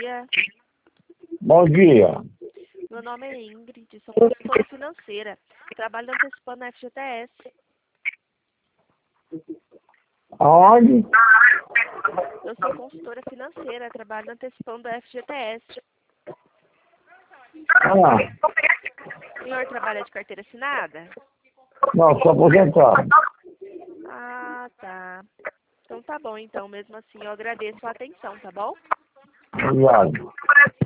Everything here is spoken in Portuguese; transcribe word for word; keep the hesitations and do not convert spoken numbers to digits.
dia. Bom dia. Meu nome é Ingrid, sou consultora financeira. Trabalho antecipando na F G T S. Aonde? Eu sou consultora financeira, trabalho antecipando a F G T S. Ah, O senhor trabalha de carteira assinada? não, sou aposentado. Ah, tá. Então tá bom, então. Mesmo assim, eu agradeço a atenção, tá bom? Obrigado.